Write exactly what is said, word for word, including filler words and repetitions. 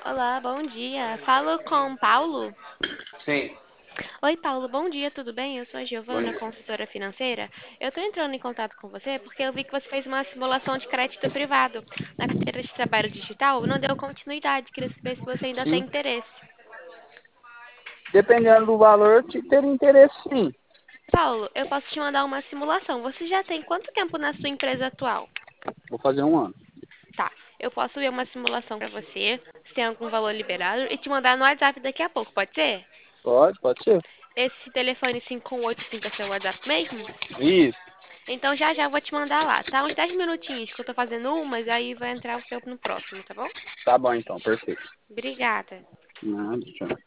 Olá, bom dia. Falo com Paulo. Sim, Oi, Paulo, bom dia, tudo bem? Eu sou a bom Giovana, dia. consultora financeira. Eu estou entrando em contato com você porque eu vi que você fez uma simulação de crédito privado na carteira de trabalho digital. Não deu continuidade. Queria saber se você ainda tem Sim. interesse. Dependendo do valor, te ter interesse sim. Paulo, eu posso te mandar uma simulação. Você já tem quanto tempo na sua empresa atual? Vou fazer um ano. Tá, eu posso ver uma simulação para você, se tem algum valor liberado, e te mandar no WhatsApp daqui a pouco, pode ser? Pode, pode ser. Esse telefone cinco um oito cinco é seu WhatsApp mesmo? Isso. Então já já eu vou te mandar lá, tá? Uns dez minutinhos que eu tô fazendo um, mas aí vai entrar o seu no próximo, tá bom? Tá bom então, perfeito. Obrigada. Nada, tchau.